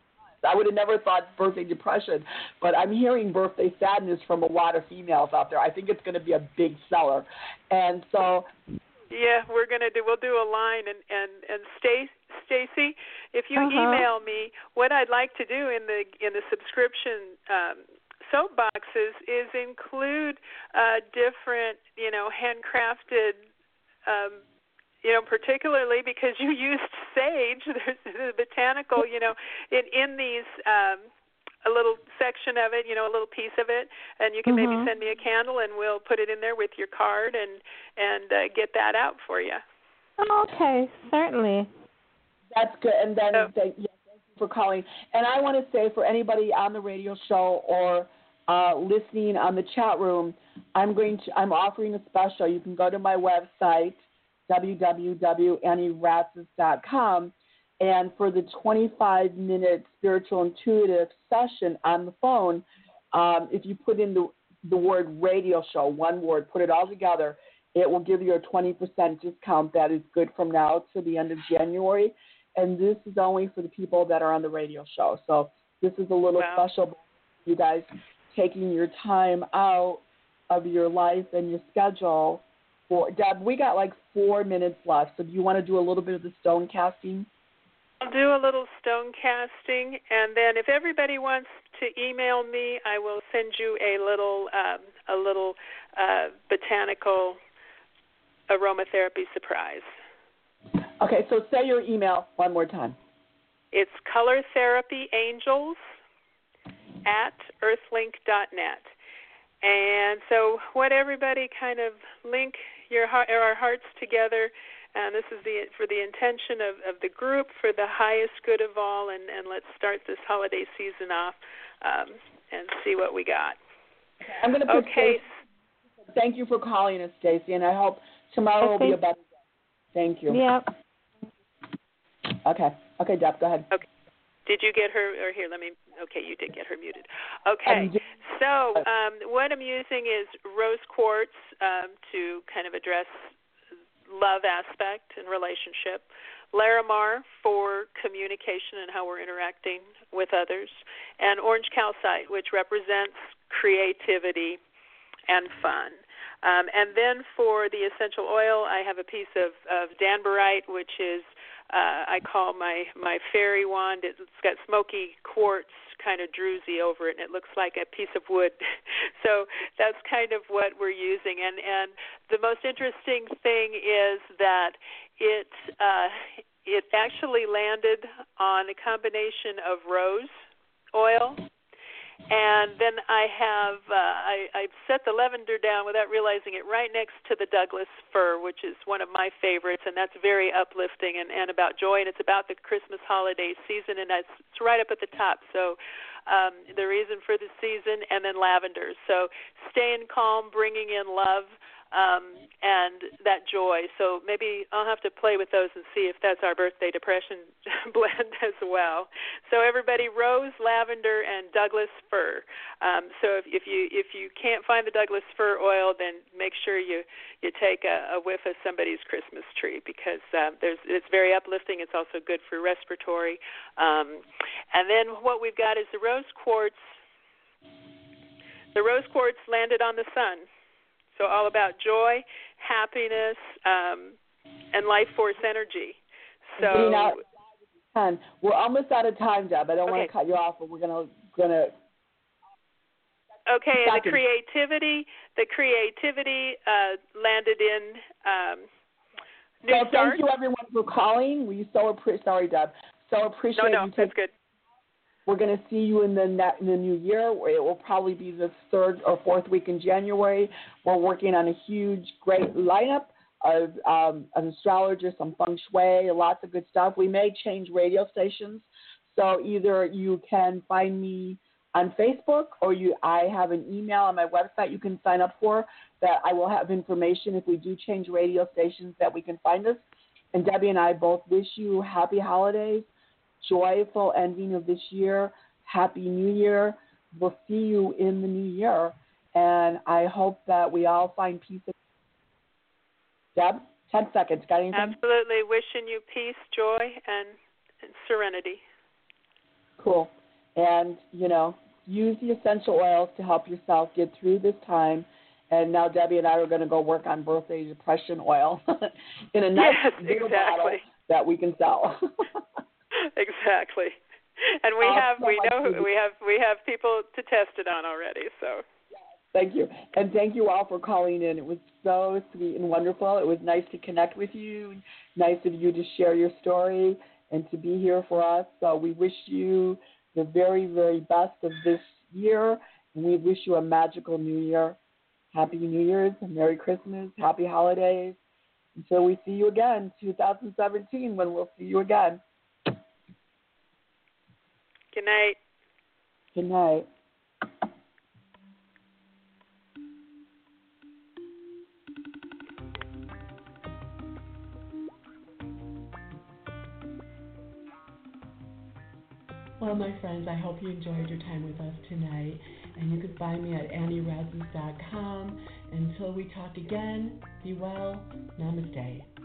I would have never thought birthday depression, but I'm hearing birthday sadness from a lot of females out there. I think it's going to be a big seller, and so. Yeah, we're gonna do. We'll do a line, and and and stay, Stacy, if you uh-huh. email me, what I'd like to do in the in the subscription um, soapboxes is include uh, different, you know, handcrafted. Um, you know, particularly because you used sage, there's the botanical, you know, in in these. Um, a little section of it, you know, a little piece of it, and you can mm-hmm. maybe send me a candle, and we'll put it in there with your card and and uh, get that out for you. Okay, certainly. That's good. And then so, thank, yeah, thank you for calling. And I want to say for anybody on the radio show or uh, listening on the chat room, I'm going to I'm offering a special. You can go to my website w w w dot annie ratzis dot com. And for the twenty-five minute spiritual intuitive session on the phone, um, if you put in the, the word radio show, one word, put it all together, it will give you a twenty percent discount that is good from now to the end of January. And this is only for the people that are on the radio show. So this is a little wow. special, you guys taking your time out of your life and your schedule. For Deb, we got like four minutes left. So do you want to do a little bit of the stone casting? I'll do a little stone casting, and then if everybody wants to email me, I will send you a little um, a little uh, botanical aromatherapy surprise. Okay, so say your email one more time. It's colortherapyangels at earthlink dot net. And so what everybody kind of link your heart, our hearts together. And this is the for the intention of, of the group, for the highest good of all, and, and let's start this holiday season off um, and see what we got. I'm going to put okay. Stacey, thank you for calling us, Stacy, and I hope tomorrow will be a better day. Thank you. Yep. Okay. Okay, Deb, go ahead. Okay. Did you get her, or here, let me, okay, you did get her muted. Okay, so um, what I'm using is rose quartz um, to kind of address love aspect and relationship, Larimar for communication and how we're interacting with others, and orange calcite, which represents creativity and fun. Um, and then for the essential oil, I have a piece of, of danbarite, which is uh, I call my, my fairy wand. It's got smoky quartz kind of druzy over it, and it looks like a piece of wood. So that's kind of what we're using. And, and the most interesting thing is that it uh, it actually landed on a combination of rose oil. And then I have uh, I, I set the lavender down without realizing it right next to the Douglas fir, which is one of my favorites, and that's very uplifting and, and about joy, and it's about the Christmas holiday season, and that's, it's right up at the top. So um, the reason for the season, and then lavender. So staying calm, bringing in love, um, and that joy. So maybe I'll have to play with those and see if that's our birthday depression blend as well. So everybody, rose, lavender, and Douglas fir. Um, so if, if you if you can't find the Douglas fir oil, then make sure you, you take a, a whiff of somebody's Christmas tree, because um, there's it's very uplifting. It's also good for respiratory. Um, and then what we've got is the rose quartz. The rose quartz landed on the sun. So all about joy, happiness, um, and life force energy. So out, we're almost out of time, Deb. I don't okay. want to cut you off, but we're gonna gonna. Okay, and the creativity, the creativity uh, landed in um, New so Start. Thank you, everyone, for calling. We so appreciate. Sorry, Deb. So appreciate. No, no, you that's good. We're going to see you in the in the new year. It will probably be the third or fourth week in January. We're working on a huge, great lineup of um, an astrologer, some feng shui, lots of good stuff. We may change radio stations, so either you can find me on Facebook, or you, I have an email on my website you can sign up for that I will have information if we do change radio stations that we can find us. And Debbie and I both wish you happy holidays, joyful ending of this year, happy New Year. We'll see you in the new year, and I hope that we all find peace. Deb, ten seconds. Got anything? Absolutely. Wishing you peace, joy, and, and serenity. Cool. And, you know, use the essential oils to help yourself get through this time. And now Debbie and I are going to go work on birthday depression oil in a nice yes, little exactly. bottle that we can sell. Exactly. And we uh, have so we know you. we have we have people to test it on already. So. Thank you. And thank you all for calling in. It was so sweet and wonderful. It was nice to connect with you. Nice of you to share your story and to be here for us. So we wish you the very, very best of this year. And we wish you a magical new year. Happy New Year's, Merry Christmas, Happy Holidays. Until we see you again, two thousand seventeen, when we'll see you again. Good night. Good night. Well, my friends, I hope you enjoyed your time with us tonight. And you can find me at annie razis dot com. Until we talk again, be well. Namaste.